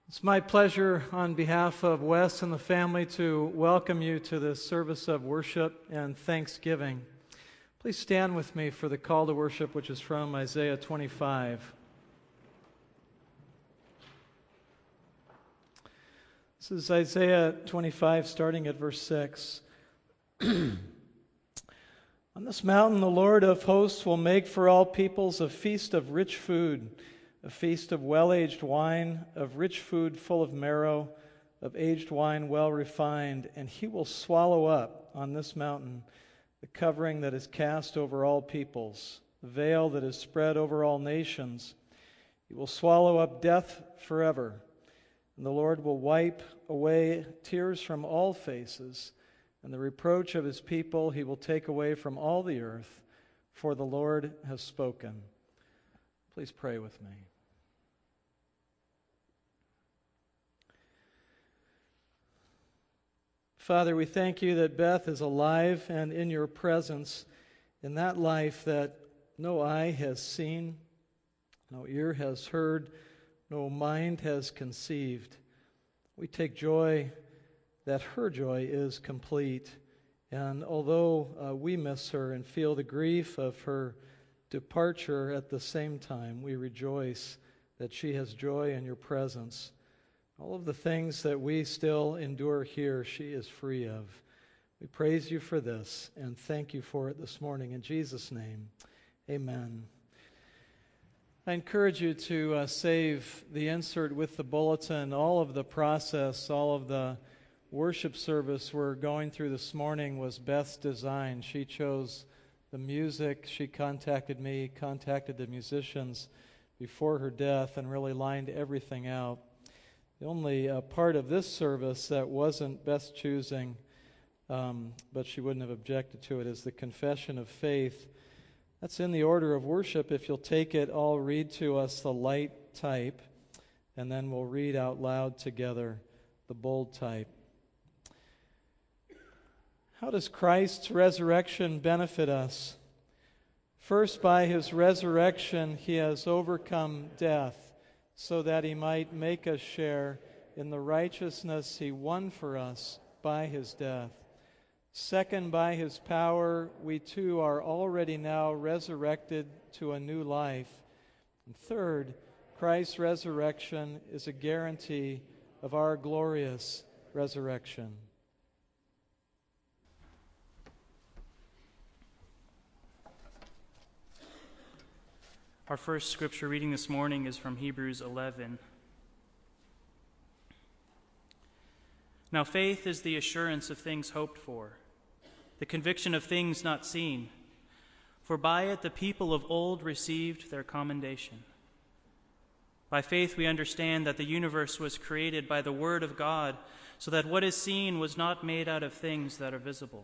It's my pleasure on behalf of Wes and the family to welcome you to this service of worship and thanksgiving. Please stand with me for the call to worship, which is from Isaiah 25. This is Isaiah 25, starting at verse 6. On this mountain the Lord of hosts will make for all peoples a feast of rich food, a feast of well-aged wine, of rich food full of marrow, of aged wine well refined, and he will swallow up on this mountain the covering that is cast over all peoples, the veil that is spread over all nations. He will swallow up death forever, and the Lord will wipe away tears from all faces, and the reproach of his people he will take away from all the earth, for the Lord has spoken. Please pray with me. Father, we thank you that Beth is alive and in your presence, in that life that no eye has seen, no ear has heard, no mind has conceived. We take joy that her joy is complete. And although we miss her and feel the grief of her departure, at the same time we rejoice that she has joy in your presence. All of the things that we still endure here, she is free of. We praise you for this and thank you for it this morning. In Jesus' name, amen. I encourage you to save the insert with the bulletin. All of the process, all of the worship service we're going through this morning was Beth's design. She chose the music. She contacted me, contacted the musicians before her death, and really lined everything out. The only part of this service that wasn't Beth's choosing, but she wouldn't have objected to it, is the confession of faith. That's in the order of worship. If you'll take it, I'll read to us the light type, and then we'll read out loud together the bold type. How does Christ's resurrection benefit us? First, by his resurrection, he has overcome death, so that he might make us share in the righteousness he won for us by his death. Second, by his power, we too are already now resurrected to a new life. And third, Christ's resurrection is a guarantee of our glorious resurrection. Our first scripture reading this morning is from Hebrews 11. Now faith is the assurance of things hoped for, the conviction of things not seen. For by it the people of old received their commendation. By faith we understand that the universe was created by the word of God, so that what is seen was not made out of things that are visible.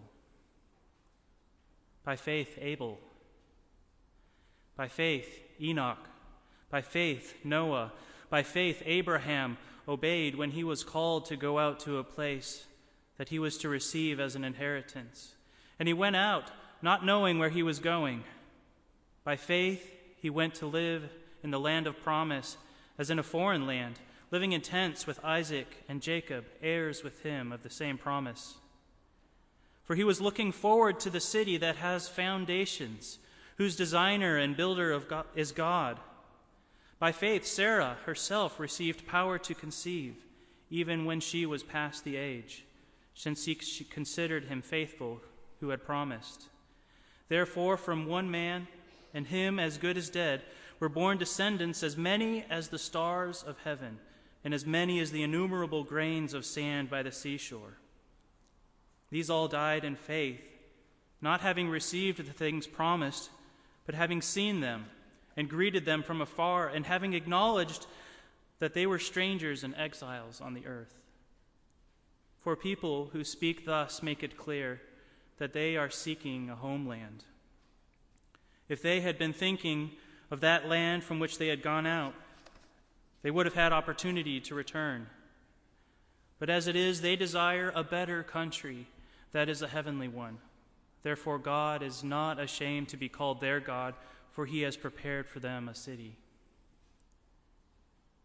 By faith Abel. By faith Enoch. By faith Noah. By faith Abraham obeyed when he was called to go out to a place that he was to receive as an inheritance. And he went out, not knowing where he was going. By faith he went to live in the land of promise, as in a foreign land, living in tents with Isaac and Jacob, heirs with him of the same promise. For he was looking forward to the city that has foundations, whose designer and builder is God. By faith, Sarah herself received power to conceive, even when she was past the age, since she considered him faithful who had promised. Therefore, from one man, and him as good as dead, were born descendants as many as the stars of heaven, and as many as the innumerable grains of sand by the seashore. These all died in faith, not having received the things promised, but having seen them and greeted them from afar, and having acknowledged that they were strangers and exiles on the earth. For people who speak thus make it clear that they are seeking a homeland. If they had been thinking of that land from which they had gone out, they would have had opportunity to return. But as it is, they desire a better country, that is a heavenly one. Therefore God is not ashamed to be called their God, for he has prepared for them a city.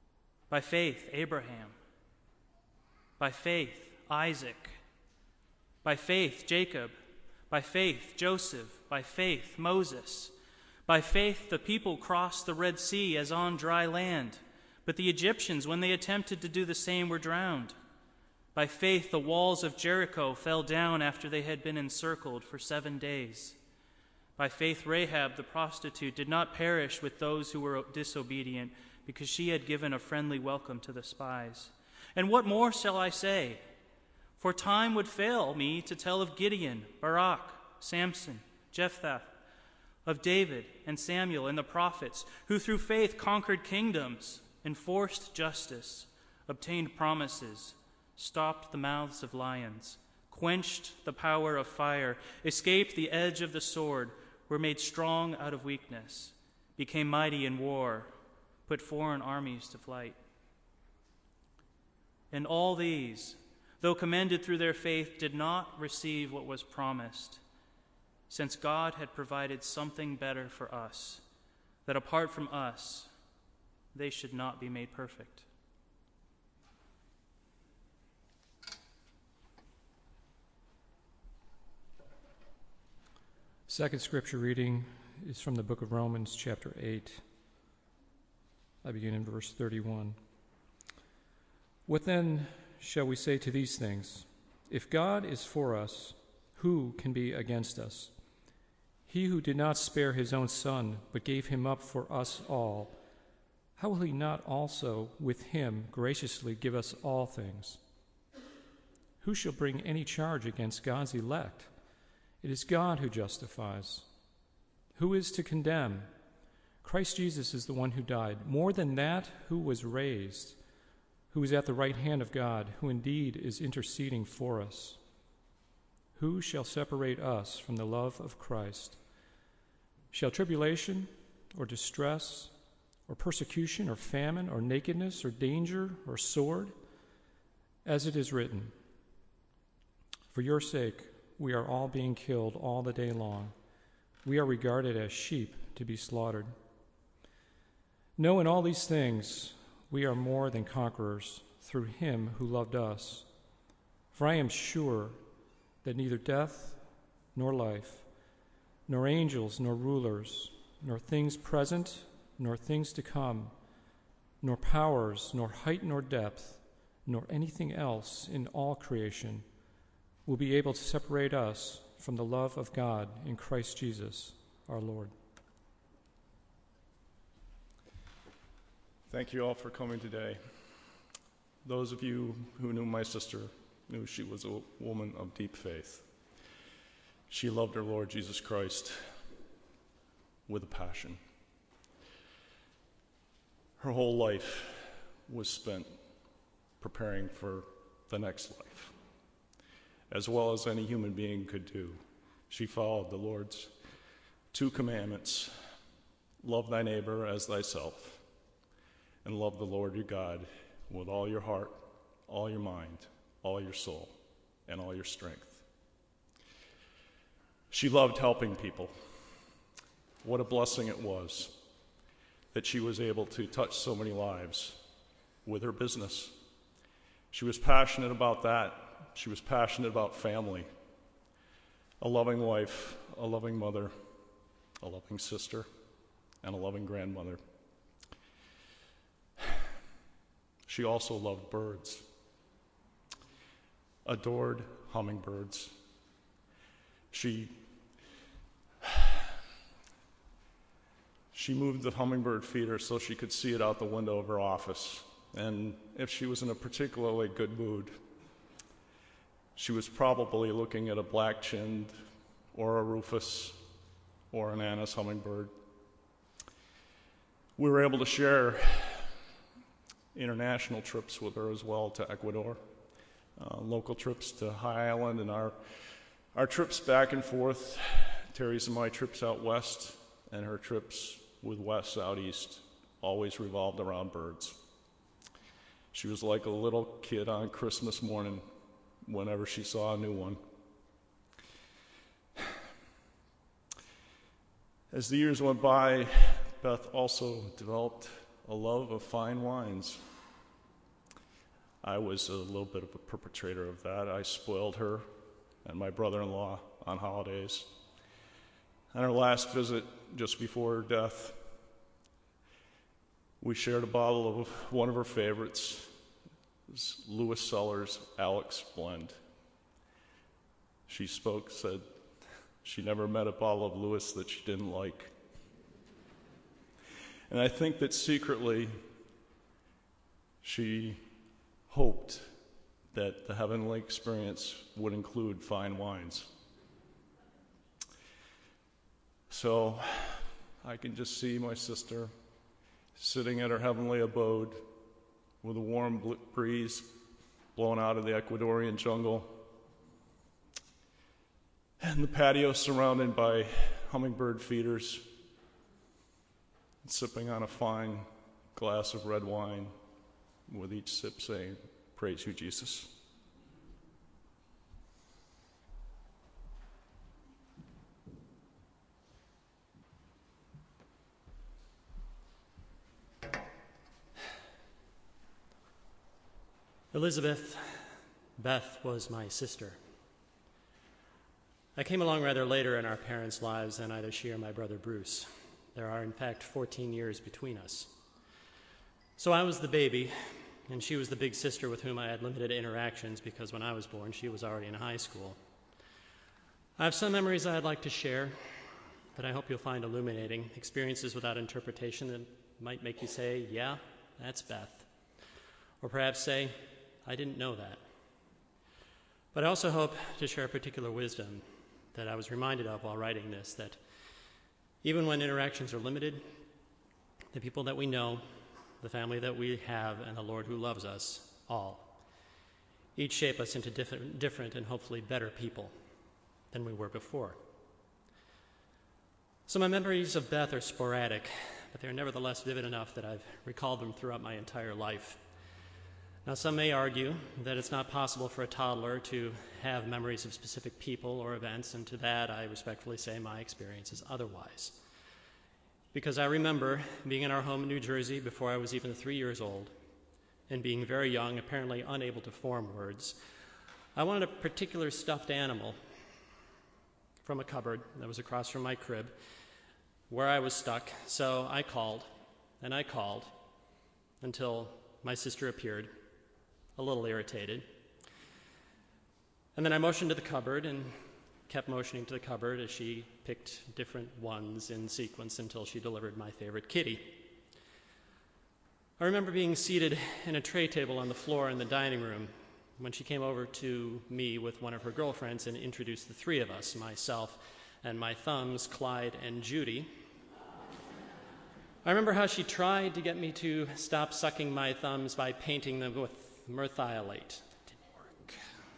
By faith, Abraham. By faith, Isaac. By faith, Jacob. By faith, Joseph. By faith, Moses. By faith, the people crossed the Red Sea as on dry land, but the Egyptians, when they attempted to do the same, were drowned. By faith, the walls of Jericho fell down after they had been encircled for 7 days. By faith, Rahab the prostitute did not perish with those who were disobedient, because she had given a friendly welcome to the spies. And what more shall I say? For time would fail me to tell of Gideon, Barak, Samson, Jephthah, of David and Samuel and the prophets, who through faith conquered kingdoms, enforced justice, obtained promises, stopped the mouths of lions, quenched the power of fire, escaped the edge of the sword, were made strong out of weakness, became mighty in war, put foreign armies to flight. And all these, though commended through their faith, did not receive what was promised, since God had provided something better for us, that apart from us, they should not be made perfect. Second scripture reading is from the book of Romans, chapter 8. I begin in verse 31. What then shall we say to these things? If God is for us, who can be against us? He who did not spare his own son, but gave him up for us all, how will he not also with him graciously give us all things? Who shall bring any charge against God's elect? It is God who justifies. Who is to condemn? Christ Jesus is the one who died. More than that, who was raised, who is at the right hand of God, who indeed is interceding for us. Who shall separate us from the love of Christ? Shall tribulation or distress or persecution or famine or nakedness or danger or sword? As it is written, for your sake we are all being killed all the day long. We are regarded as sheep to be slaughtered. No, in all these things we are more than conquerors through him who loved us. For I am sure that neither death nor life, nor angels nor rulers, nor things present nor things to come, nor powers, nor height nor depth, nor anything else in all creation will be able to separate us from the love of God in Christ Jesus our Lord. Thank you all for coming today. Those of you who knew my sister knew she was a woman of deep faith. She loved her Lord Jesus Christ with a passion. Her whole life was spent preparing for the next life, as well as any human being could do. She followed the Lord's 2 commandments: love thy neighbor as thyself, and love the Lord your God with all your heart, all your mind, all your soul, and all your strength. She loved helping people. What a blessing it was that she was able to touch so many lives with her business. She was passionate about that. She was passionate about family, a loving wife, a loving mother, a loving sister, and a loving grandmother. She also loved birds, adored hummingbirds. She moved the hummingbird feeder so she could see it out the window of her office. And if she was in a particularly good mood, she was probably looking at a black-chinned or a rufous or an Anna's hummingbird. We were able to share international trips with her as well to Ecuador, local trips to High Island, and our trips back and forth, Terry's and my trips out west, and her trips with Wes out east, always revolved around birds. She was like a little kid on Christmas morning whenever she saw a new one. As the years went by, Beth also developed a love of fine wines I was a little bit of a perpetrator of that. I spoiled her and my brother-in-law on holidays. On our last visit, just before her death, we shared a bottle of one of her favorites, this Lewis Sellers Alex blend. She said she never met a bottle of Lewis that she didn't like. And I think that secretly she hoped that the heavenly experience would include fine wines. So I can just see my sister sitting at her heavenly abode with a warm breeze blowing out of the Ecuadorian jungle, and the patio surrounded by hummingbird feeders, and sipping on a fine glass of red wine, with each sip saying, "Praise you, Jesus." Elizabeth, Beth was my sister. I came along rather later in our parents' lives than either she or my brother Bruce. There are, in fact, 14 years between us. So I was the baby, and she was the big sister with whom I had limited interactions because when I was born, she was already in high school. I have some memories I'd like to share that I hope you'll find illuminating, experiences without interpretation that might make you say, "Yeah, that's Beth." Or perhaps say, "I didn't know that." But I also hope to share a particular wisdom that I was reminded of while writing this, that even when interactions are limited, the people that we know, the family that we have, and the Lord who loves us all, each shape us into different and hopefully better people than we were before. So my memories of Beth are sporadic, but they're nevertheless vivid enough that I've recalled them throughout my entire life. Now, some may argue that it's not possible for a toddler to have memories of specific people or events, and to that I respectfully say my experience is otherwise. Because I remember being in our home in New Jersey before I was even 3 years old, and being very young, apparently unable to form words. I wanted a particular stuffed animal from a cupboard that was across from my crib where I was stuck, so I called, and I called, until my sister appeared, a little irritated. And then I motioned to the cupboard and kept motioning to the cupboard as she picked different ones in sequence until she delivered my favorite kitty. I remember being seated in a tray table on the floor in the dining room when she came over to me with one of her girlfriends and introduced the three of us, myself and my thumbs, Clyde and Judy. I remember how she tried to get me to stop sucking my thumbs by painting them with merthiolate. It didn't work.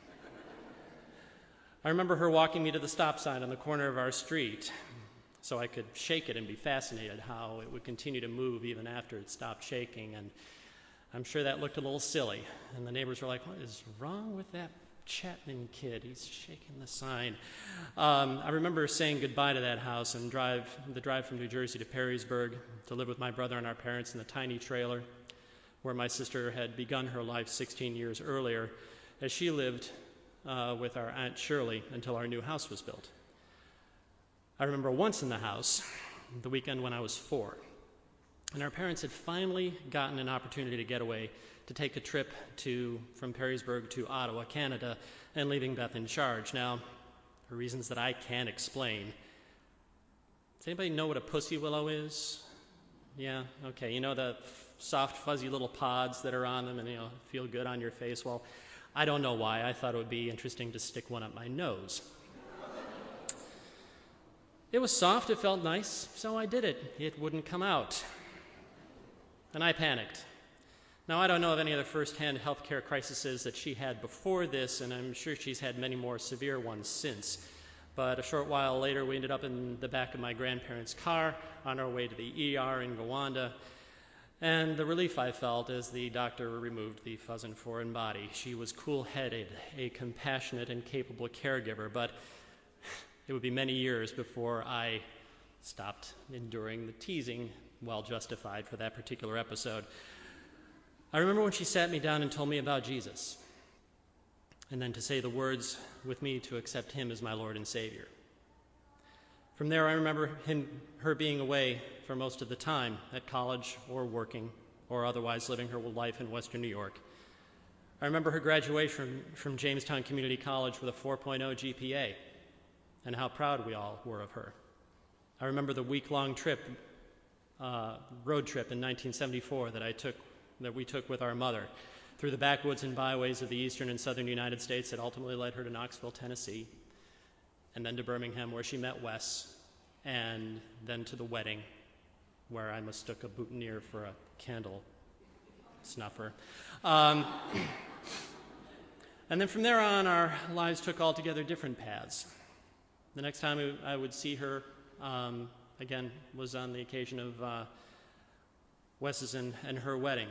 I remember her walking me to the stop sign on the corner of our street so I could shake it and be fascinated how it would continue to move even after it stopped shaking. And I'm sure that looked a little silly. And the neighbors were like, "What is wrong with that Chapman kid? He's shaking the sign." I remember saying goodbye to that house and the drive from New Jersey to Perrysburg to live with my brother and our parents in the tiny trailer where my sister had begun her life 16 years earlier, as she lived with our Aunt Shirley until our new house was built. I remember once in the house, the weekend when I was 4, and our parents had finally gotten an opportunity to get away to take a trip from Perrysburg to Ottawa, Canada, and leaving Beth in charge. Now, for reasons that I can't explain, does anybody know what a pussy willow is? Yeah, okay, you know the soft, fuzzy little pods that are on them and, feel good on your face? Well, I don't know why. I thought it would be interesting to stick one up my nose. It was soft, it felt nice, so I did it. It wouldn't come out. And I panicked. Now, I don't know of any other first-hand healthcare crises that she had before this, and I'm sure she's had many more severe ones since. But a short while later, we ended up in the back of my grandparents' car on our way to the ER in Gowanda, and the relief I felt as the doctor removed the fuzz and foreign body. She was cool-headed, a compassionate and capable caregiver, but it would be many years before I stopped enduring the teasing, well justified for that particular episode. I remember when she sat me down and told me about Jesus, and then to say the words with me to accept him as my Lord and Savior. From there, I remember her being away for most of the time at college or working or otherwise living her life in Western New York. I remember her graduation from Jamestown Community College with a 4.0 GPA and how proud we all were of her. I remember the week-long road trip in 1974 that we took with our mother through the backwoods and byways of the eastern and southern United States that ultimately led her to Knoxville, Tennessee, and then to Birmingham, where she met Wes, and then to the wedding, where I mistook a boutonniere for a candle snuffer. And then from there on, our lives took altogether different paths. The next time I would see her, again, was on the occasion of Wes's and her wedding.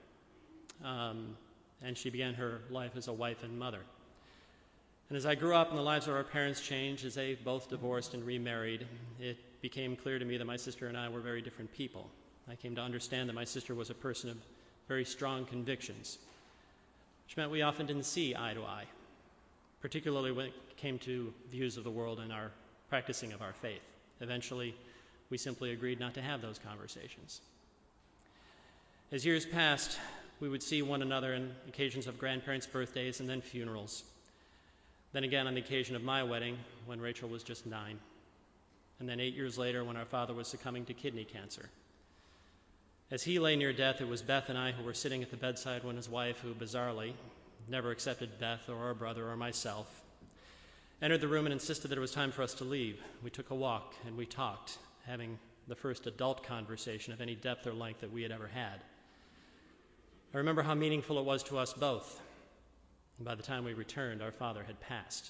And she began her life as a wife and mother. And as I grew up and the lives of our parents changed, as they both divorced and remarried, it became clear to me that my sister and I were very different people. I came to understand that my sister was a person of very strong convictions, which meant we often didn't see eye to eye, particularly when it came to views of the world and our practicing of our faith. Eventually, we simply agreed not to have those conversations. As years passed, we would see one another on occasions of grandparents' birthdays and then funerals. Then again on the occasion of my wedding, when Rachel was just 9. And then 8 years later, when our father was succumbing to kidney cancer. As he lay near death, it was Beth and I who were sitting at the bedside when his wife, who bizarrely never accepted Beth or our brother or myself, entered the room and insisted that it was time for us to leave. We took a walk and we talked, having the first adult conversation of any depth or length that we had ever had. I remember how meaningful it was to us both. And by the time we returned, our father had passed.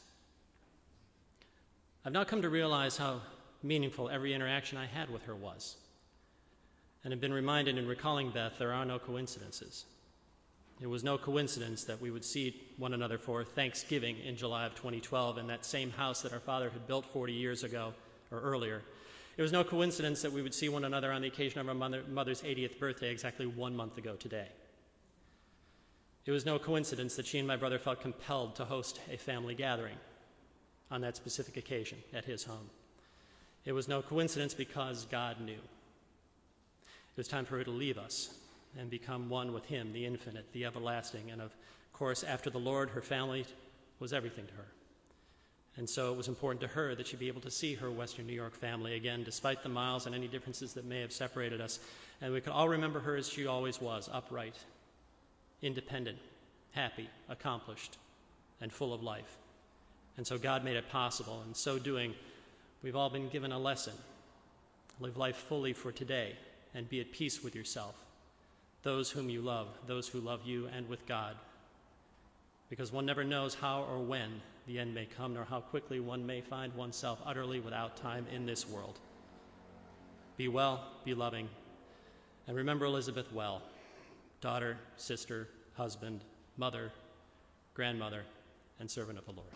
I've now come to realize how meaningful every interaction I had with her was, and have been reminded in recalling Beth there are no coincidences. It was no coincidence that we would see one another for Thanksgiving in July of 2012 in that same house that our father had built 40 years ago or earlier. It was no coincidence that we would see one another on the occasion of our mother's 80th birthday exactly 1 month ago today. It was no coincidence that she and my brother felt compelled to host a family gathering on that specific occasion at his home. It was no coincidence because God knew. It was time for her to leave us and become one with him, the infinite, the everlasting. And of course, after the Lord, her family was everything to her. And so it was important to her that she be able to see her Western New York family again, despite the miles and any differences that may have separated us. And we could all remember her as she always was, upright, independent, happy, accomplished, and full of life. And so God made it possible. In so doing, we've all been given a lesson. Live life fully for today and be at peace with yourself, those whom you love, those who love you, and with God. Because one never knows how or when the end may come, nor how quickly one may find oneself utterly without time in this world. Be well, be loving, and remember Elizabeth well, daughter, sister, husband, mother, grandmother, and servant of the Lord.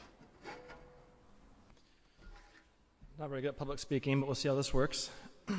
Not very good at public speaking, but we'll see how this works.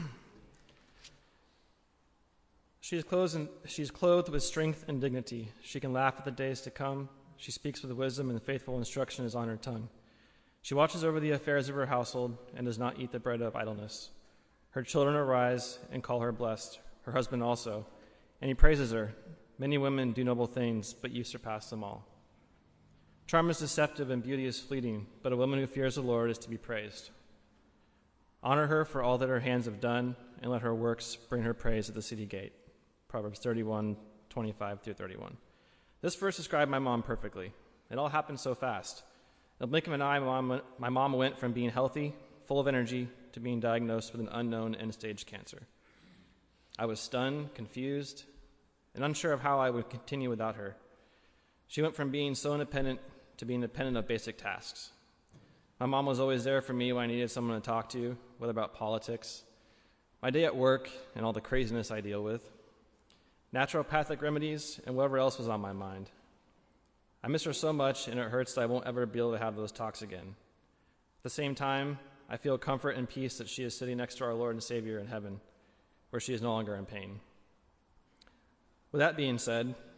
She is clothed with strength and dignity. She can laugh at the days to come. She speaks with wisdom, and faithful instruction is on her tongue. She watches over the affairs of her household and does not eat the bread of idleness. Her children arise and call her blessed, her husband also, and he praises her. Many women do noble things, but you surpass them all. Charm is deceptive and beauty is fleeting, but a woman who fears the Lord is to be praised. Honor her for all that her hands have done, and let her works bring her praise at the city gate. Proverbs 31:25-31. This verse described my mom perfectly. It all happened so fast. In the blink of an eye, my mom went from being healthy, full of energy, to being diagnosed with an unknown end-stage cancer. I was stunned, confused, and unsure of how I would continue without her. She went from being so independent to being dependent of basic tasks. My mom was always there for me when I needed someone to talk to, whether about politics, my day at work, and all the craziness I deal with, naturopathic remedies, and whatever else was on my mind. I miss her so much, and it hurts that I won't ever be able to have those talks again. At the same time, I feel comfort and peace that she is sitting next to our Lord and Savior in heaven, where she is no longer in pain. With that being said,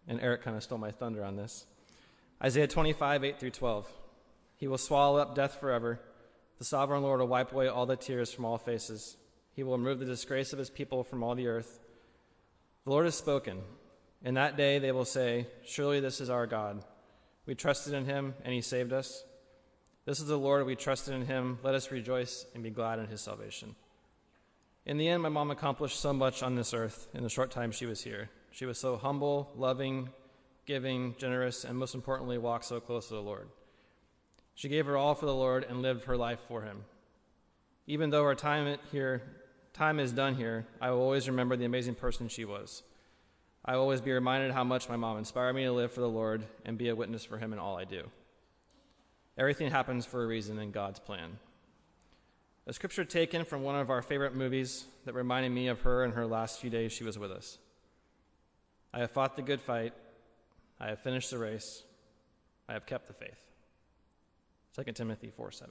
and Eric kind of stole my thunder on this. Isaiah 25, 8 through 12. He will swallow up death forever. The sovereign Lord will wipe away all the tears from all faces. He will remove the disgrace of his people from all the earth. The Lord has spoken. In that day they will say, surely this is our God. We trusted in him, and he saved us. This is the Lord, we trusted in him. Let us rejoice and be glad in his salvation. In the end, my mom accomplished so much on this earth in the short time she was here. She was so humble, loving, giving, generous, and most importantly, walked so close to the Lord. She gave her all for the Lord and lived her life for him. Even though our time is done here, I will always remember the amazing person she was. I will always be reminded how much my mom inspired me to live for the Lord and be a witness for him in all I do. Everything happens for a reason in God's plan. A scripture taken from one of our favorite movies that reminded me of her in her last few days she was with us. I have fought the good fight. I have finished the race. I have kept the faith. 2 Timothy 4:7.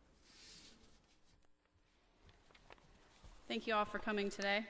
Thank you all for coming today.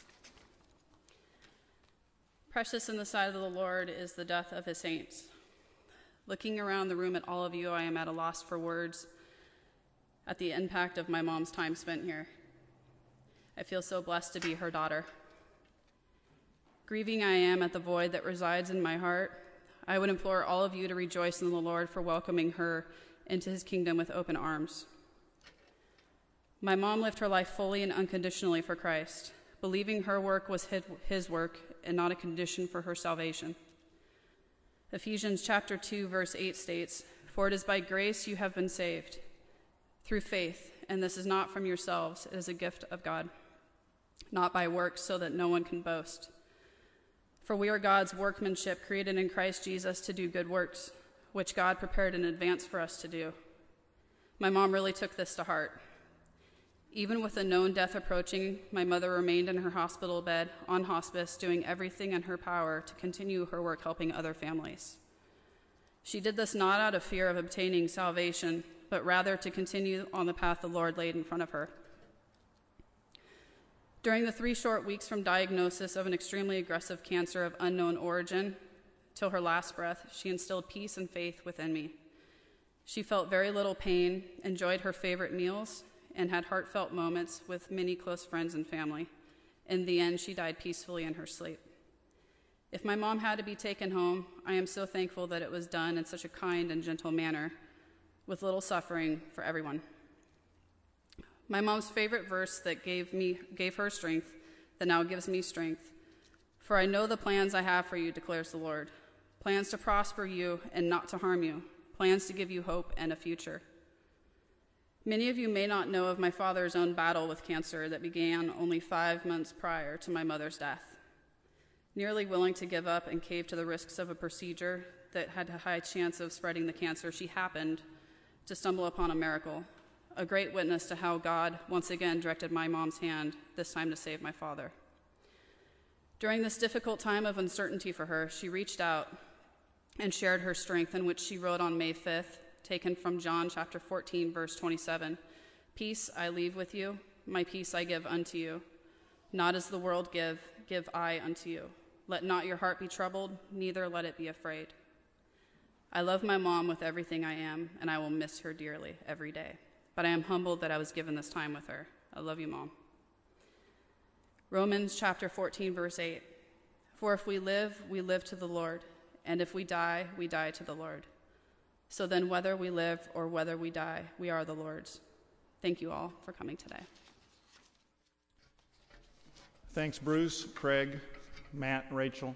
Precious in the sight of the Lord is the death of his saints. Looking around the room at all of you, I am at a loss for words at the impact of my mom's time spent here. I feel so blessed to be her daughter. Grieving I am at the void that resides in my heart. I would implore all of you to rejoice in the Lord for welcoming her into his kingdom with open arms. My mom lived her life fully and unconditionally for Christ, believing her work was his work and not a condition for her salvation. Ephesians chapter 2, verse 8 states, "For it is by grace you have been saved, through faith, and this is not from yourselves, it is a gift of God, not by works, so that no one can boast. For we are God's workmanship, created in Christ Jesus to do good works, which God prepared in advance for us to do." My mom really took this to heart. Even with a known death approaching, my mother remained in her hospital bed on hospice, doing everything in her power to continue her work helping other families. She did this not out of fear of obtaining salvation, but rather to continue on the path the Lord laid in front of her. During the 3 short weeks from diagnosis of an extremely aggressive cancer of unknown origin till her last breath, she instilled peace and faith within me. She felt very little pain, enjoyed her favorite meals, and had heartfelt moments with many close friends and family. In the end, she died peacefully in her sleep. If my mom had to be taken home, I am so thankful that it was done in such a kind and gentle manner, with little suffering for everyone. My mom's favorite verse that gave her strength, that now gives me strength. "For I know the plans I have for you, declares the Lord. Plans to prosper you and not to harm you. Plans to give you hope and a future." Many of you may not know of my father's own battle with cancer that began only 5 months prior to my mother's death. Nearly willing to give up and cave to the risks of a procedure that had a high chance of spreading the cancer, she happened to stumble upon a miracle, a great witness to how God once again directed my mom's hand, this time to save my father. During this difficult time of uncertainty for her, she reached out and shared her strength, in which she wrote on May 5th, taken from John chapter 14, verse 27, "Peace I leave with you, my peace I give unto you. Not as the world give I unto you. Let not your heart be troubled, neither let it be afraid." I love my mom with everything I am, and I will miss her dearly every day. But I am humbled that I was given this time with her. I love you, Mom. Romans chapter 14, verse 8, "For if we live to the Lord, and if we die to the Lord. So then whether we live or whether we die, we are the Lord's." Thank you all for coming today. Thanks, Bruce, Craig, Matt, and Rachel.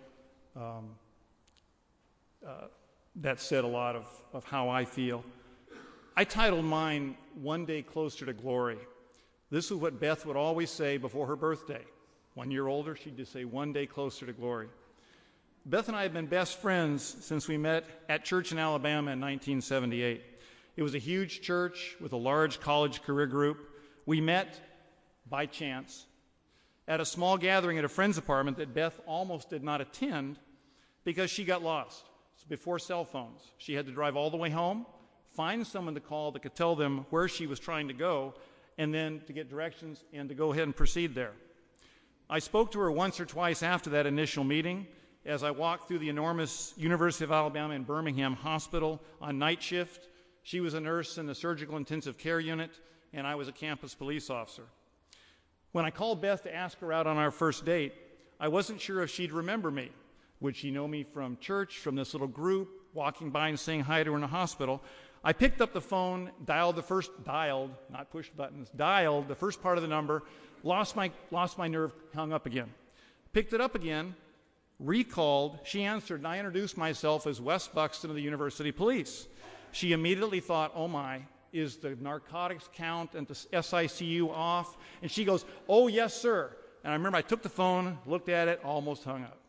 That said a lot of how I feel. I titled mine, "One Day Closer to Glory." This is what Beth would always say before her birthday. 1 year older, she'd just say, "One day closer to glory." Beth and I have been best friends since we met at church in Alabama in 1978. It was a huge church with a large college career group. We met by chance at a small gathering at a friend's apartment that Beth almost did not attend because she got lost. It's before cell phones. She had to drive all the way home, find someone to call that could tell them where she was trying to go, and then to get directions and to go ahead and proceed there. I spoke to her once or twice after that initial meeting, as I walked through the enormous University of Alabama in Birmingham hospital on night shift. She was a nurse in the surgical intensive care unit, and I was a campus police officer. When I called Beth to ask her out on our first date, I wasn't sure if she'd remember me. Would she know me from church, from this little group, walking by and saying hi to her in the hospital? I picked up the phone, dialed the first part of the number, lost my nerve, hung up again. Picked it up again, recalled, she answered, and I introduced myself as Wes Buxton of the University Police. She immediately thought, oh my, is the narcotics count and the SICU off? And she goes, oh yes, sir. And I remember I took the phone, looked at it, almost hung up.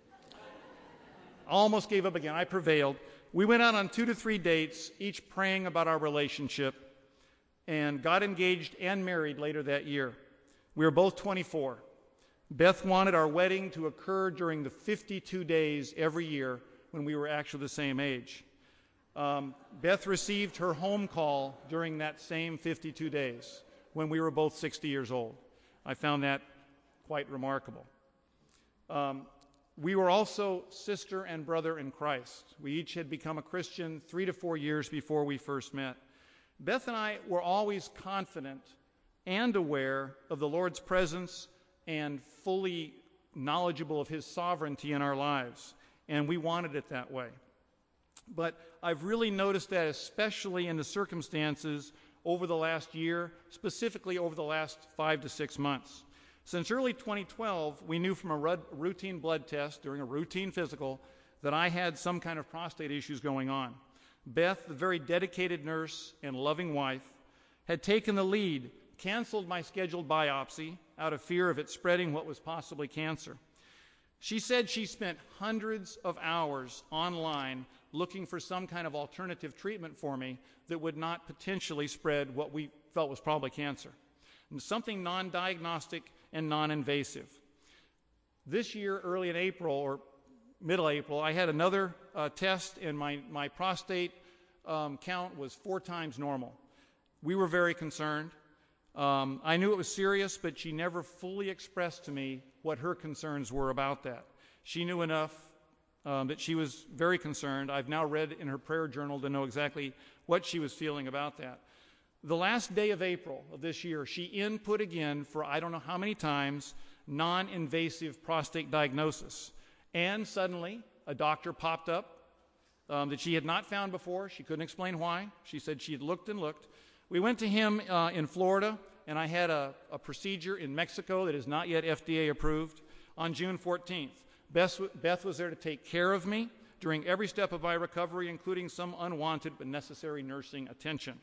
Almost gave up again. I prevailed. We went out on 2 to 3 dates, each praying about our relationship, and got engaged and married later that year. We were both 24. Beth wanted our wedding to occur during the 52 days every year when we were actually the same age. Beth received her home call during that same 52 days when we were both 60 years old. I found that quite remarkable. We were also sister and brother in Christ. We each had become a Christian 3 to 4 years before we first met. Beth and I were always confident and aware of the Lord's presence and fully knowledgeable of His sovereignty in our lives, and we wanted it that way. But I've really noticed that, especially in the circumstances over the last year, specifically over the last 5 to 6 months. Since early 2012, we knew from a routine blood test during a routine physical that I had some kind of prostate issues going on. Beth, the very dedicated nurse and loving wife, had taken the lead, canceled my scheduled biopsy out of fear of it spreading what was possibly cancer. She said she spent hundreds of hours online looking for some kind of alternative treatment for me that would not potentially spread what we felt was probably cancer. And something non-diagnostic and non-invasive. This year, early in April or middle April, I had another test, and my prostate count was 4 times normal. We were very concerned. I knew it was serious, but she never fully expressed to me what her concerns were about that. She knew enough that she was very concerned. I've now read in her prayer journal to know exactly what she was feeling about that. The last day of April of this year, she input again for I don't know how many times non-invasive prostate diagnosis. And suddenly, a doctor popped up that she had not found before. She couldn't explain why. She said she had looked and looked. We went to him in Florida, and I had a procedure in Mexico that is not yet FDA approved on June 14th. Beth was there to take care of me during every step of my recovery, including some unwanted but necessary nursing attention.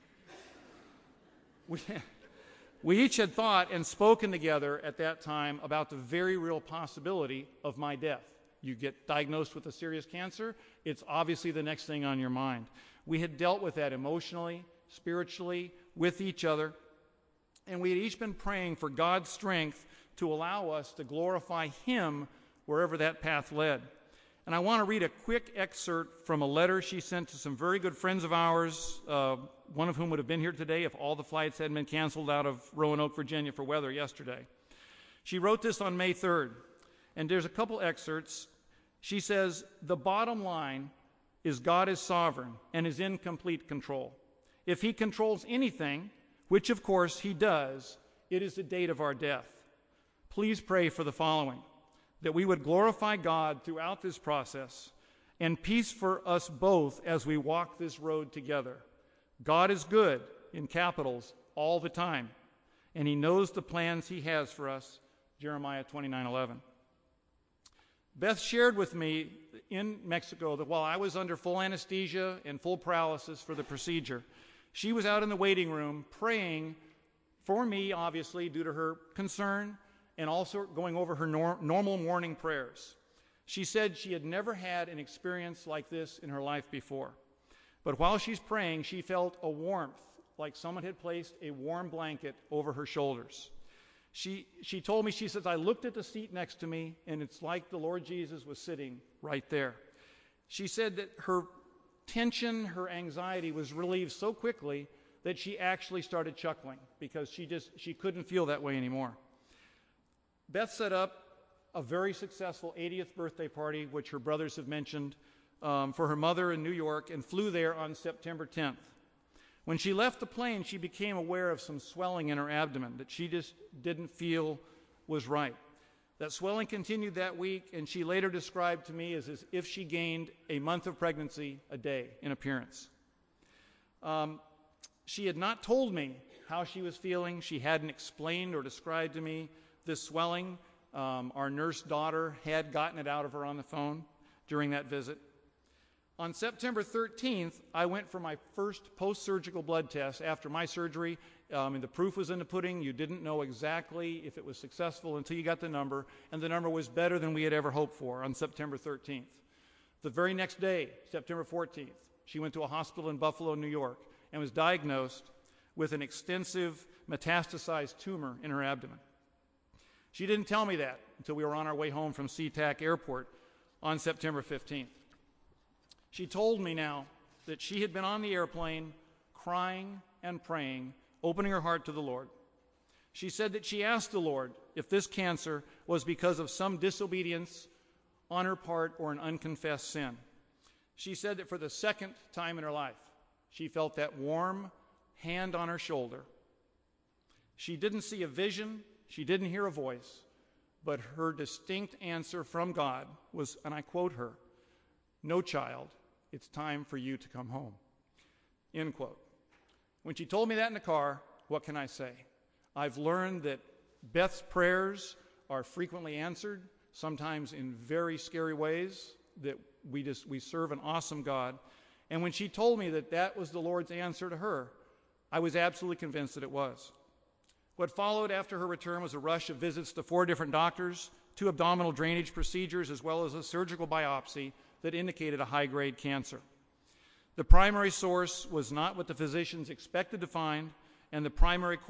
We each had thought and spoken together at that time about the very real possibility of my death. You get diagnosed with a serious cancer, it's obviously the next thing on your mind. We had dealt with that emotionally, spiritually, with each other, and we had each been praying for God's strength to allow us to glorify Him wherever that path led. And I want to read a quick excerpt from a letter she sent to some very good friends of ours, one of whom would have been here today if all the flights hadn't been canceled out of Roanoke, Virginia for weather yesterday. She wrote this on May 3rd, and there's a couple excerpts. She says, "The bottom line is God is sovereign and is in complete control. If He controls anything, which of course He does, it is the date of our death. Please pray for the following: that we would glorify God throughout this process, and peace for us both as we walk this road together. God is good, in capitals, all the time, and He knows the plans He has for us." Jeremiah 29:11. Beth shared with me in Mexico that while I was under full anesthesia and full paralysis for the procedure, she was out in the waiting room praying for me, obviously, due to her concern, and also going over her normal morning prayers. She said she had never had an experience like this in her life before. But while she's praying, she felt a warmth, like someone had placed a warm blanket over her shoulders. She told me, she says, "I looked at the seat next to me, and it's like the Lord Jesus was sitting right there." She said that her tension, her anxiety was relieved so quickly that she actually started chuckling because she couldn't feel that way anymore. Beth set up a very successful 80th birthday party, which her brothers have mentioned, for her mother in New York, and flew there on September 10th. When she left the plane, she became aware of some swelling in her abdomen that she just didn't feel was right. That swelling continued that week, and she later described to me as if she gained a month of pregnancy a day in appearance. She had not told me how she was feeling. She hadn't explained or described to me this swelling. Our nurse daughter had gotten it out of her on the phone during that visit. On September 13th, I went for my first post-surgical blood test after my surgery, and the proof was in the pudding. You didn't know exactly if it was successful until you got the number, and the number was better than we had ever hoped for on September 13th. The very next day, September 14th, she went to a hospital in Buffalo, New York, and was diagnosed with an extensive metastasized tumor in her abdomen. She didn't tell me that until we were on our way home from SeaTac Airport on September 15th. She told me now that she had been on the airplane crying and praying, opening her heart to the Lord. She said that she asked the Lord if this cancer was because of some disobedience on her part or an unconfessed sin. She said that for the second time in her life, she felt that warm hand on her shoulder. She didn't see a vision, she didn't hear a voice, but her distinct answer from God was, and I quote her, "No, child, it's time for you to come home." End quote. When she told me that in the car, what can I say? I've learned that Beth's prayers are frequently answered, sometimes in very scary ways, that we serve an awesome God. And when she told me that that was the Lord's answer to her, I was absolutely convinced that it was. What followed after her return was a rush of visits to 4 different doctors, 2 abdominal drainage procedures, as well as a surgical biopsy that indicated a high-grade cancer. The primary source was not what the physicians expected to find, and the primary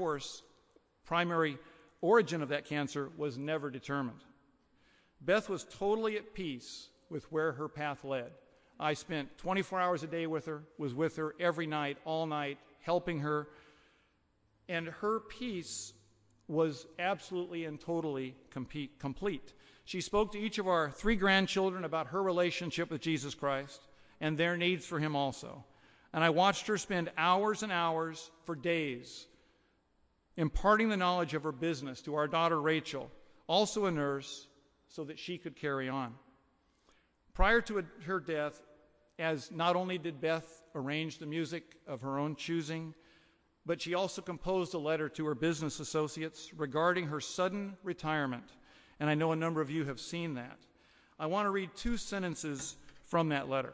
origin of that cancer was never determined. Beth was totally at peace with where her path led. I spent 24 hours a day with her, was with her every night, all night, helping her, and her peace was absolutely and totally complete. She spoke to each of our 3 grandchildren about her relationship with Jesus Christ and their needs for him also. And I watched her spend hours and hours for days imparting the knowledge of her business to our daughter Rachel, also a nurse, so that she could carry on. Prior to her death, as not only did Beth arrange the music of her own choosing, but she also composed a letter to her business associates regarding her sudden retirement. And I know a number of you have seen that. I want to read 2 sentences from that letter.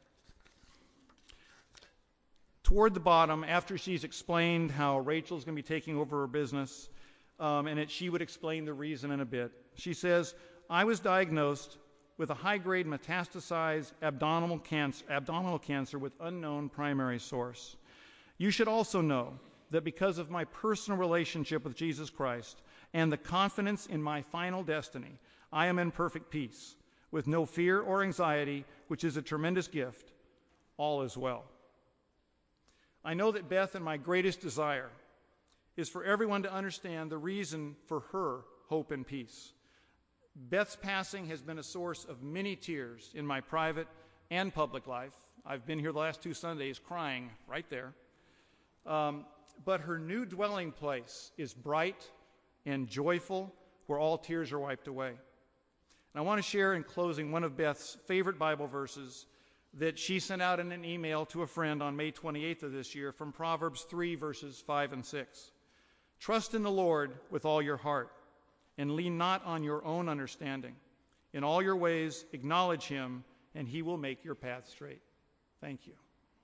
Toward the bottom, after she's explained how Rachel's going to be taking over her business, and that she would explain the reason in a bit, she says, "I was diagnosed with a high-grade metastasized abdominal cancer with unknown primary source. You should also know that because of my personal relationship with Jesus Christ and the confidence in my final destiny, I am in perfect peace, with no fear or anxiety, which is a tremendous gift. All is well." I know that Beth and my greatest desire is for everyone to understand the reason for her hope and peace. Beth's passing has been a source of many tears in my private and public life. I've been here the last 2 Sundays crying right there. But her new dwelling place is bright and joyful, where all tears are wiped away. And I want to share in closing one of Beth's favorite Bible verses that she sent out in an email to a friend on May 28th of this year from Proverbs 3, verses 5 and 6. "Trust in the Lord with all your heart, and lean not on your own understanding. In all your ways acknowledge him, and he will make your path straight." Thank you.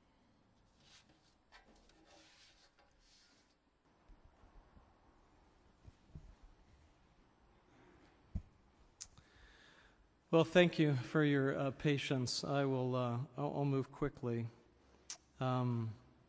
Well, thank you for your patience. I'll move quickly. I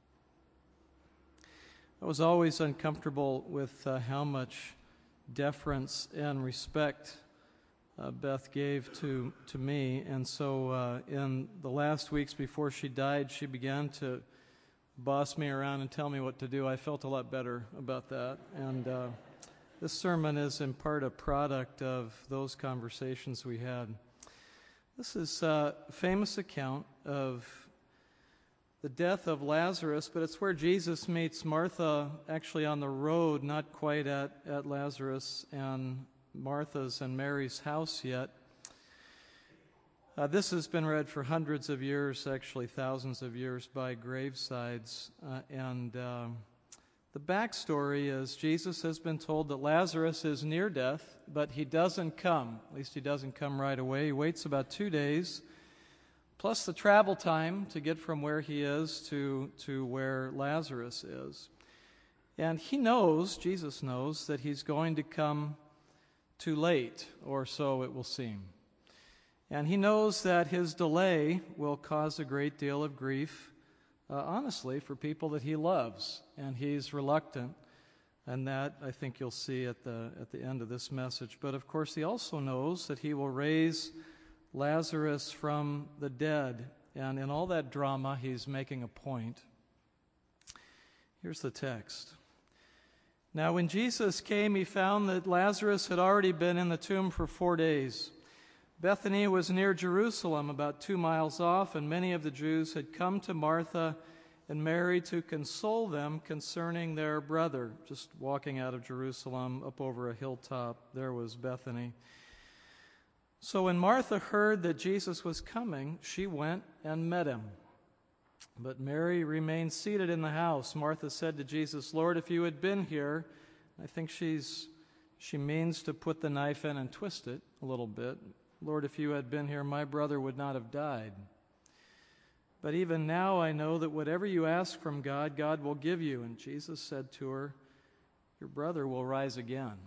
was always uncomfortable with how much deference and respect Beth gave to me, and so in the last weeks before she died, she began to boss me around and tell me what to do. I felt a lot better about that, and This sermon is in part a product of those conversations we had. This is a famous account of the death of Lazarus, but it's where Jesus meets Martha actually on the road, not quite at Lazarus and Martha's and Mary's house yet. This has been read for hundreds of years, actually thousands of years, by gravesides. The backstory is Jesus has been told that Lazarus is near death, but he doesn't come. At least he doesn't come right away. He waits about 2 days, plus the travel time to get from where he is to where Lazarus is. And he knows, Jesus knows, that he's going to come too late, or so it will seem. And he knows that his delay will cause a great deal of grief, honestly, for people that he loves, and he's reluctant, and that I think you'll see at the end of this message. But of course, he also knows that he will raise Lazarus from the dead, and in all that drama, he's making a point. Here's the text. Now, when Jesus came, he found that Lazarus had already been in the tomb for 4 days. Bethany was near Jerusalem, about 2 miles off, and many of the Jews had come to Martha and Mary to console them concerning their brother. Just walking out of Jerusalem up over a hilltop, there was Bethany. So when Martha heard that Jesus was coming, she went and met him. But Mary remained seated in the house. Martha said to Jesus, "Lord, if you had been here," I think she means to put the knife in and twist it a little bit. "Lord, if you had been here, my brother would not have died. But even now I know that whatever you ask from God, God will give you." And Jesus said to her, "Your brother will rise again."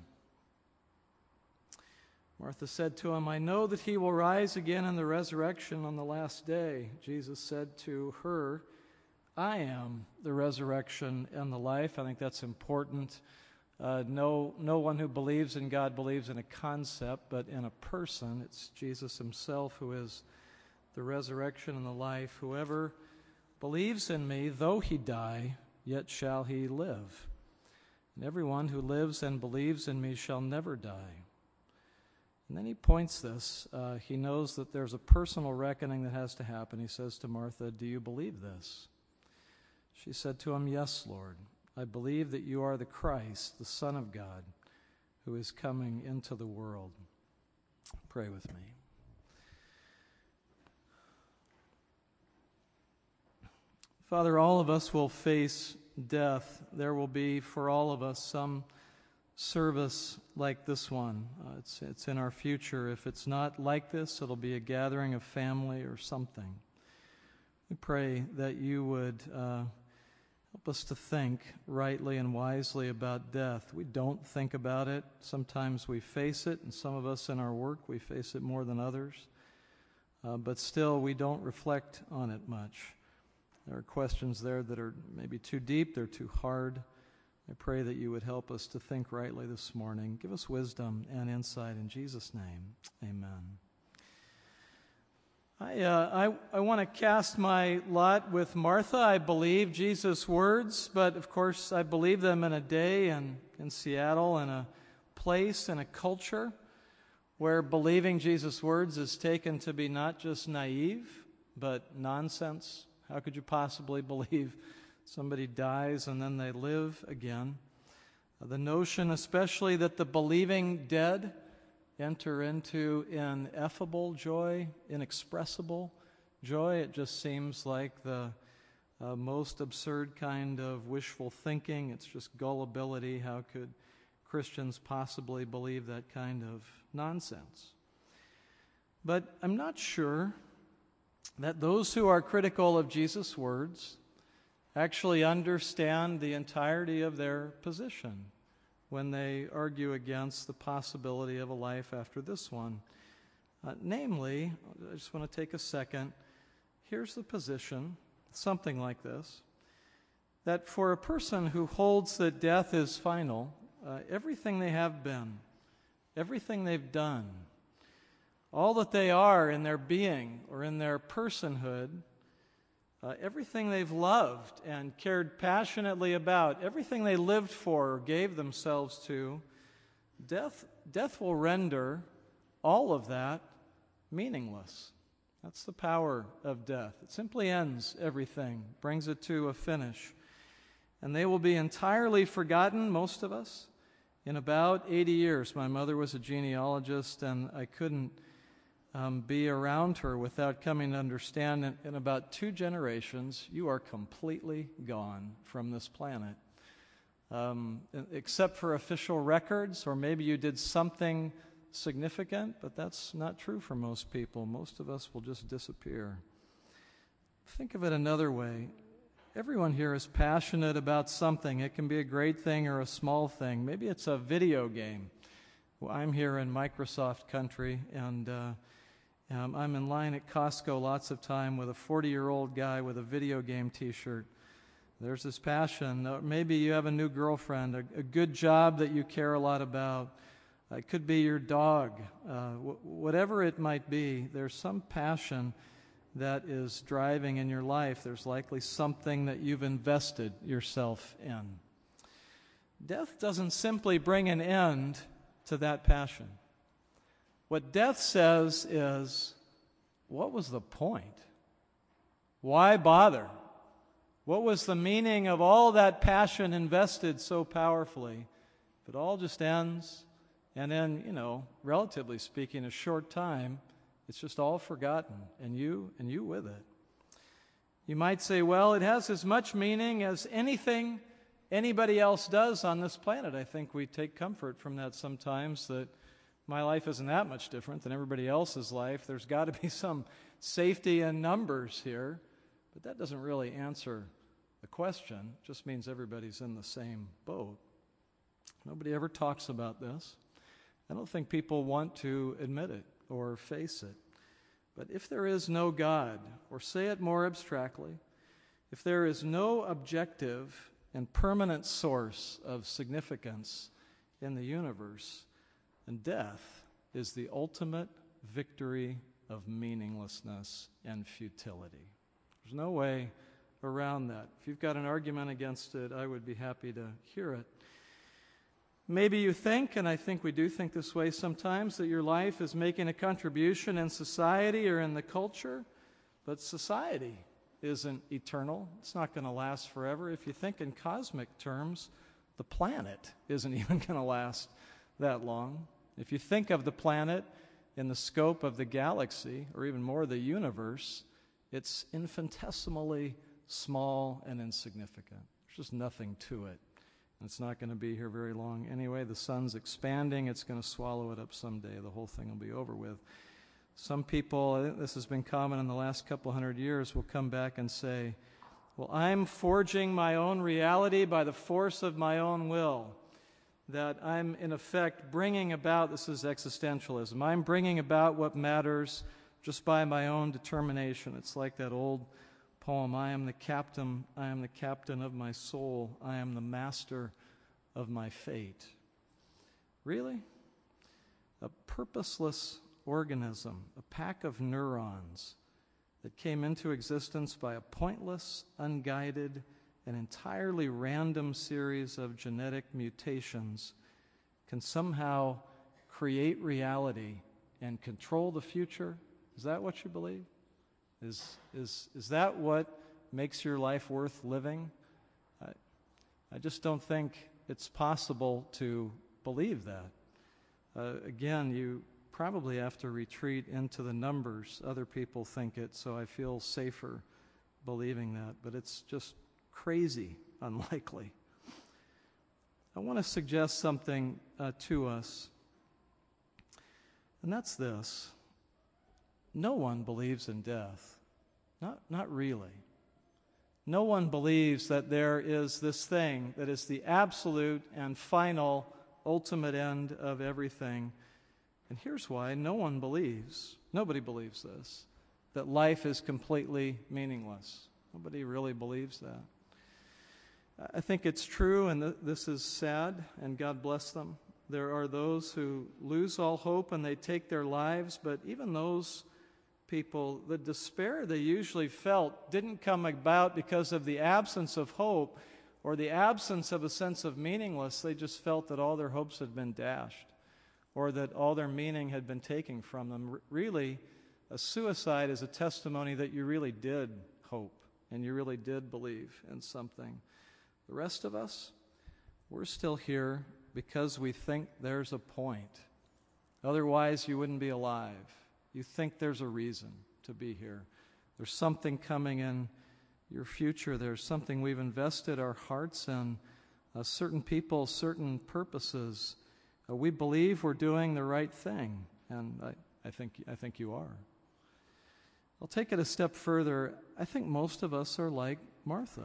Martha said to him, "I know that he will rise again in the resurrection on the last day." Jesus said to her, "I am the resurrection and the life." I think that's important. No one who believes in God believes in a concept, but in a person. It's Jesus himself who is the resurrection and the life. "Whoever believes in me, though he die, yet shall he live. And everyone who lives and believes in me shall never die." And then he points this. He knows that there's a personal reckoning that has to happen. He says to Martha, "Do you believe this?" She said to him, "Yes, Lord. I believe that you are the Christ, the Son of God, who is coming into the world." Pray with me. Father, all of us will face death. There will be, for all of us, some service like this one. It's in our future. If it's not like this, it'll be a gathering of family or something. We pray that you would help us to think rightly and wisely about death. We don't think about it. Sometimes we face it, and some of us in our work, we face it more than others. But still, we don't reflect on it much. There are questions there that are maybe too deep, they're too hard. I pray that you would help us to think rightly this morning. Give us wisdom and insight in Jesus' name. Amen. I want to cast my lot with Martha. I believe Jesus' words, but of course I believe them in a day and in Seattle, in a place, in a culture where believing Jesus' words is taken to be not just naive, but nonsense. How could you possibly believe somebody dies and then they live again? The notion especially that the believing dead enter into ineffable joy, inexpressible joy. It just seems like the most absurd kind of wishful thinking. It's just gullibility. How could Christians possibly believe that kind of nonsense? But I'm not sure that those who are critical of Jesus' words actually understand the entirety of their position when they argue against the possibility of a life after this one. Namely, I just want to take a second. Here's the position, something like this, that for a person who holds that death is final, everything they have been, everything they've done, all that they are in their being or in their personhood, everything they've loved and cared passionately about, everything they lived for or gave themselves to, death will render all of that meaningless. That's the power of death. It simply ends everything, brings it to a finish. And they will be entirely forgotten, most of us, in about 80 years. My mother was a genealogist, and I couldn't be around her without coming to understand in about 2 generations, you are completely gone from this planet. Except for official records, or maybe you did something significant, but that's not true for most people. Most of us will just disappear. Think of it another way. Everyone here is passionate about something. It can be a great thing or a small thing. Maybe it's a video game. Well, I'm here in Microsoft country, and I'm in line at Costco lots of time with a 40-year-old guy with a video game t-shirt. There's this passion. Maybe you have a new girlfriend, a good job that you care a lot about. It could be your dog. Whatever it might be, there's some passion that is driving in your life. There's likely something that you've invested yourself in. Death doesn't simply bring an end to that passion. What death says is, what was the point? Why bother? What was the meaning of all that passion invested so powerfully? If it all just ends, and in, relatively speaking, a short time, it's just all forgotten, and you with it. You might say, well, it has as much meaning as anything anybody else does on this planet. I think we take comfort from that sometimes, that my life isn't that much different than everybody else's life. There's got to be some safety in numbers here, but that doesn't really answer the question. It just means everybody's in the same boat. Nobody ever talks about this. I don't think people want to admit it or face it. But if there is no God, or say it more abstractly, if there is no objective and permanent source of significance in the universe, then death is the ultimate victory of meaninglessness and futility. There's no way around that. If you've got an argument against it, I would be happy to hear it. Maybe you think, and I think we do think this way sometimes, that your life is making a contribution in society or in the culture, but society isn't eternal. It's not going to last forever. If you think in cosmic terms, the planet isn't even going to last that long. If you think of the planet in the scope of the galaxy, or even more the universe, it's infinitesimally small and insignificant. There's just nothing to it. It's not going to be here very long anyway. The sun's expanding. It's going to swallow it up someday. The whole thing will be over with. Some people, I think this has been common in the last couple hundred years, will come back and say, well, I'm forging my own reality by the force of my own will. That I'm, in effect, bringing about, this is existentialism, I'm bringing about what matters just by my own determination. It's like that old poem, I am the captain of my soul, I am the master of my fate. Really? A purposeless organism, a pack of neurons that came into existence by a pointless, unguided, and entirely random series of genetic mutations can somehow create reality and control the future? Is that what you believe? Is that what makes your life worth living? I just don't think it's possible to believe that. Again, you probably have to retreat into the numbers. Other people think it, so I feel safer believing that. But it's just crazy unlikely. I want to suggest something to us, and that's this. No one believes in death. Not really. No one believes that there is this thing that is the absolute and final, ultimate end of everything. And here's why. Nobody believes this, that life is completely meaningless. Nobody really believes that. I think it's true, and this is sad, and God bless them. There are those who lose all hope and they take their lives, but even those people, the despair they usually felt didn't come about because of the absence of hope, or the absence of a sense of meaningless. They just felt that all their hopes had been dashed, or that all their meaning had been taken from them. Really, a suicide is a testimony that you really did hope and you really did believe in something. The rest of us, we're still here because we think there's a point. Otherwise, you wouldn't be alive. You think there's a reason to be here. There's something coming in your future. There's something we've invested our hearts in, certain people, certain purposes. We believe we're doing the right thing, and I think you are. I'll take it a step further. I think most of us are like Martha.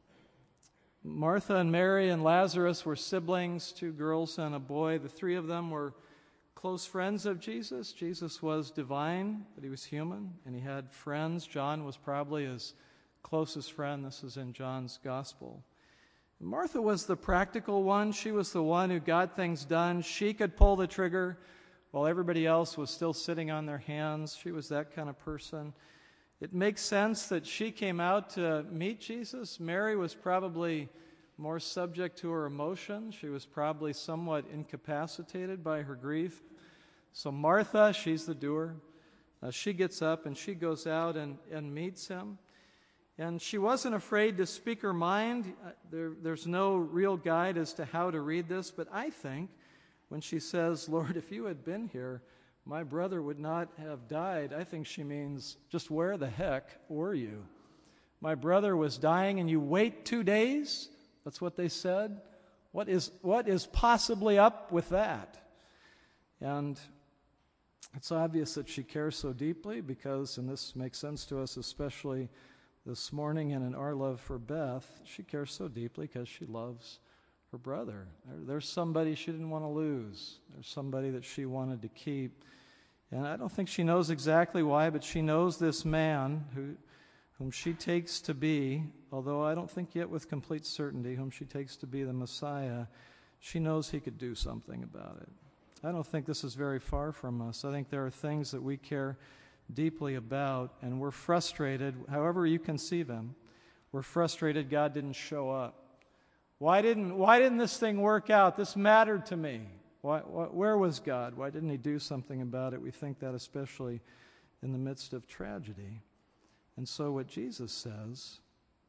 Martha and Mary and Lazarus were siblings, 2 girls and a boy. The 3 of them were close friends of Jesus. Jesus was divine, but he was human, and he had friends. John was probably his closest friend. This is in John's gospel. Martha was the practical one. She was the one who got things done. She could pull the trigger while everybody else was still sitting on their hands. She was that kind of person. It makes sense that she came out to meet Jesus. Mary was probably more subject to her emotions. She was probably somewhat incapacitated by her grief. So Martha, she's the doer. She gets up and she goes out and meets him. And she wasn't afraid to speak her mind. There's no real guide as to how to read this, but I think when she says, "Lord, if you had been here, my brother would not have died," I think she means, just where the heck were you? My brother was dying and you wait 2 days? That's what they said. What is possibly up with that? And it's obvious that she cares so deeply because, and this makes sense to us especially this morning and in our love for Beth, she cares so deeply because she loves her brother. There's somebody she didn't want to lose. There's somebody that she wanted to keep. And I don't think she knows exactly why, but she knows this man whom she takes to be, although I don't think yet with complete certainty, whom she takes to be the Messiah. She knows he could do something about it. I don't think this is very far from us. I think there are things that we care deeply about, and we're frustrated, however you conceive him, we're frustrated God didn't show up. Why didn't this thing work out? This mattered to me. Where was God? Why didn't he do something about it? We think that especially in the midst of tragedy. And so what Jesus says,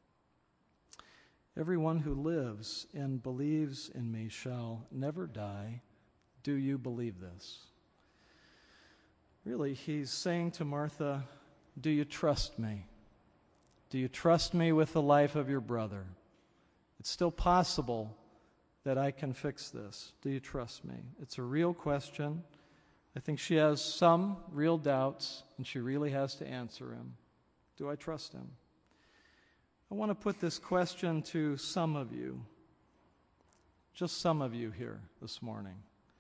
"Everyone who lives and believes in me shall never die. Do you believe this?" Really, he's saying to Martha, do you trust me? Do you trust me with the life of your brother? It's still possible that I can fix this. Do you trust me? It's a real question. I think she has some real doubts, and she really has to answer him. Do I trust him? I want to put this question to some of you, just some of you here this morning.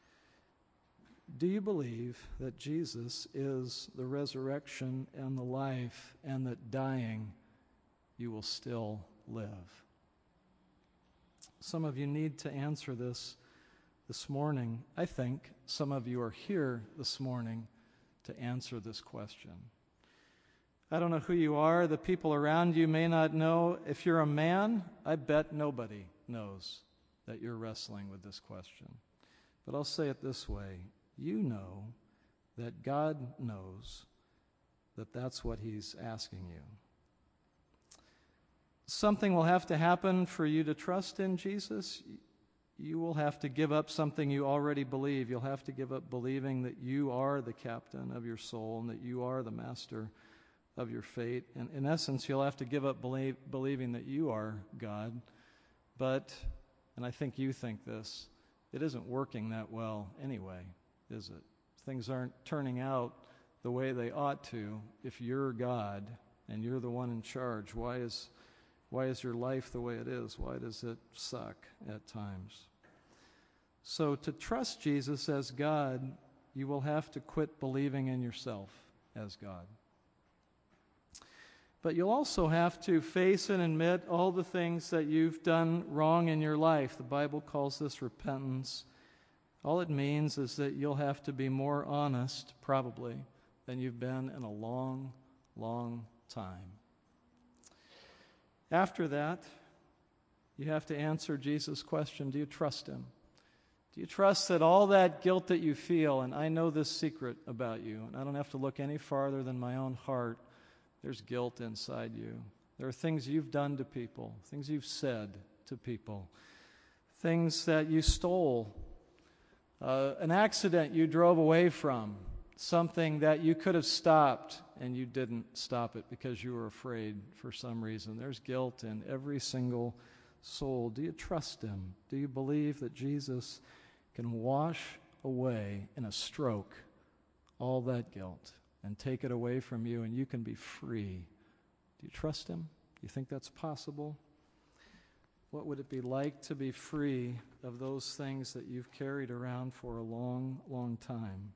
Do you believe that Jesus is the resurrection and the life, and that dying you will still live? Some of you need to answer this morning. I think some of you are here this morning to answer this question. I don't know who you are. The people around you may not know. If you're a man, I bet nobody knows that you're wrestling with this question. But I'll say it this way. You know that God knows that that's what he's asking you. Something will have to happen for you to trust in Jesus. You will have to give up something you already believe. You'll have to give up believing that you are the captain of your soul and that you are the master of your fate. And in essence, you'll have to give up believing that you are God. But, and I think you think this, it isn't working that well anyway, is it? Things aren't turning out the way they ought to if you're God and you're the one in charge. Why is your life the way it is? Why does it suck at times? So to trust Jesus as God, you will have to quit believing in yourself as God. But you'll also have to face and admit all the things that you've done wrong in your life. The Bible calls this repentance. All it means is that you'll have to be more honest, probably, than you've been in a long, long time. After that, you have to answer Jesus' question, do you trust him? Do you trust that all that guilt that you feel, and I know this secret about you, and I don't have to look any farther than my own heart, there's guilt inside you. There are things you've done to people, things you've said to people, things that you stole, an accident you drove away from, something that you could have stopped and you didn't stop it because you were afraid for some reason. There's guilt in every single soul. Do you trust him? Do you believe that Jesus can wash away in a stroke all that guilt and take it away from you and you can be free? Do you trust him? Do you think that's possible? What would it be like to be free of those things that you've carried around for a long, long time?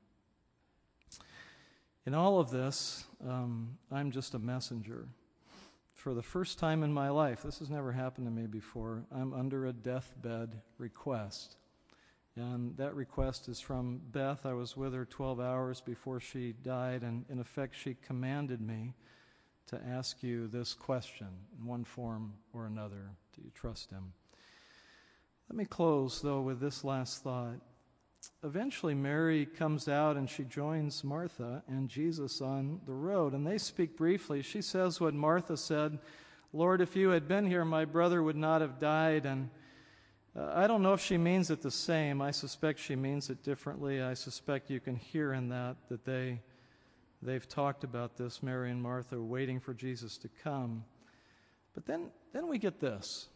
In all of this, I'm just a messenger. For the first time in my life, this has never happened to me before, I'm under a deathbed request. And that request is from Beth. I was with her 12 hours before she died, and in effect, she commanded me to ask you this question in one form or another. Do you trust him? Let me close, though, with this last thought. Eventually, Mary comes out and she joins Martha and Jesus on the road, and they speak briefly. She says what Martha said, Lord, if you had been here, my brother would not have died. And I don't know if she means it the same. I suspect she means it differently. I suspect you can hear in that they've talked about this, Mary and Martha, waiting for Jesus to come. But then we get this.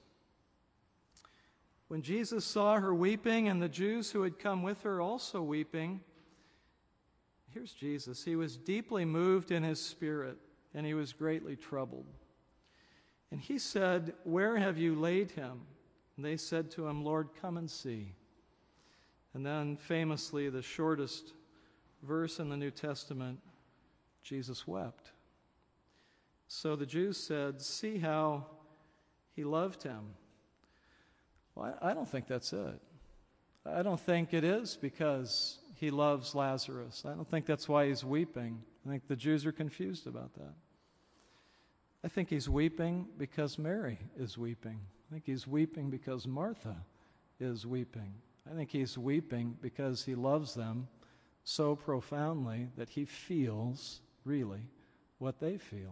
When Jesus saw her weeping and the Jews who had come with her also weeping, here's Jesus. He was deeply moved in his spirit, and he was greatly troubled. And he said, where have you laid him? And they said to him, Lord, come and see. And then famously, the shortest verse in the New Testament, Jesus wept. So the Jews said, see how he loved him. Well, I don't think that's it. I don't think it is because he loves Lazarus. I don't think that's why he's weeping. I think the Jews are confused about that. I think he's weeping because Mary is weeping. I think he's weeping because Martha is weeping. I think he's weeping because he loves them so profoundly that he feels, really, what they feel.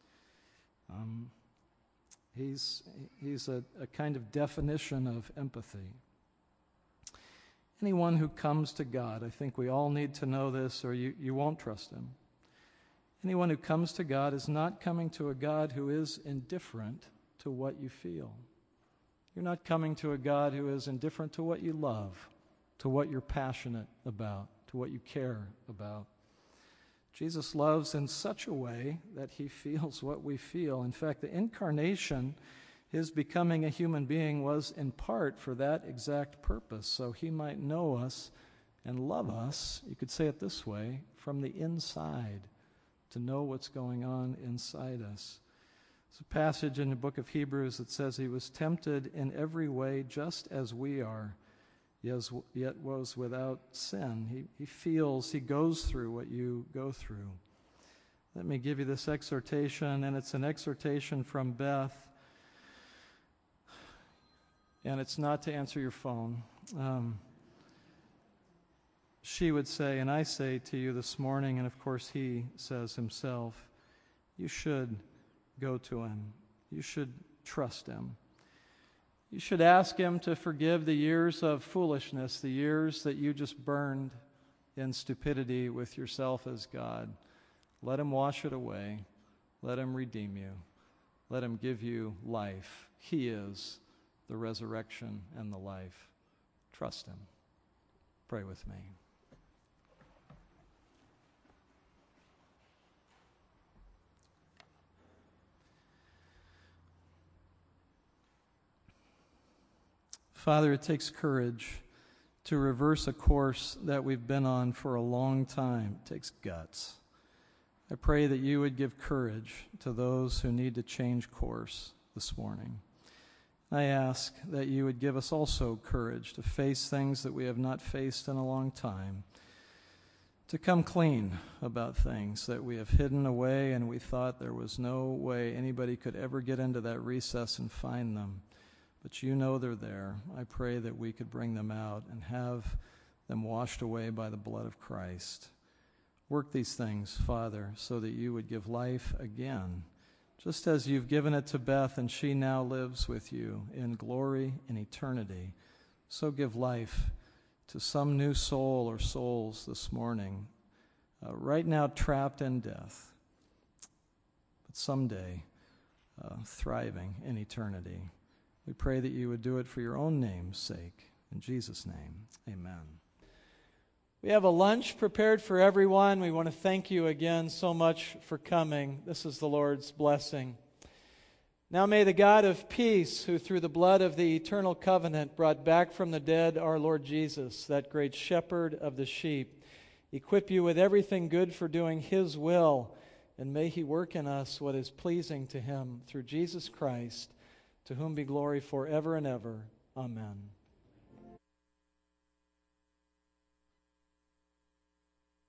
He's a kind of definition of empathy. Anyone who comes to God, I think we all need to know this or you won't trust him. Anyone who comes to God is not coming to a God who is indifferent to what you feel. You're not coming to a God who is indifferent to what you love, to what you're passionate about, to what you care about. Jesus loves in such a way that he feels what we feel. In fact, the incarnation, his becoming a human being, was in part for that exact purpose, so he might know us and love us, you could say it this way, from the inside, to know what's going on inside us. There's a passage in the book of Hebrews that says he was tempted in every way just as we are, yet was without sin. He feels, he goes through what you go through. Let me give you this exhortation, and it's an exhortation from Beth, and it's not to answer your phone. She would say, and I say to you this morning, and of course he says himself, you should go to him. You should trust him. You should ask him to forgive the years of foolishness, the years that you just burned in stupidity with yourself as God. Let him wash it away. Let him redeem you. Let him give you life. He is the resurrection and the life. Trust him. Pray with me. Father, it takes courage to reverse a course that we've been on for a long time. It takes guts. I pray that you would give courage to those who need to change course this morning. I ask that you would give us also courage to face things that we have not faced in a long time, to come clean about things that we have hidden away and we thought there was no way anybody could ever get into that recess and find them. but you know they're there. I pray that we could bring them out and have them washed away by the blood of Christ. Work these things, Father, so that you would give life again, just as you've given it to Beth, and she now lives with you in glory in eternity. So give life to some new soul or souls this morning, right now trapped in death, but someday thriving in eternity. We pray that you would do it for your own name's sake. In Jesus' name, amen. We have a lunch prepared for everyone. We want to thank you again so much for coming. This is the Lord's blessing. Now may the God of peace, who through the blood of the eternal covenant brought back from the dead our Lord Jesus, that great shepherd of the sheep, equip you with everything good for doing his will, and may he work in us what is pleasing to him through Jesus Christ, to whom be glory forever and ever. Amen.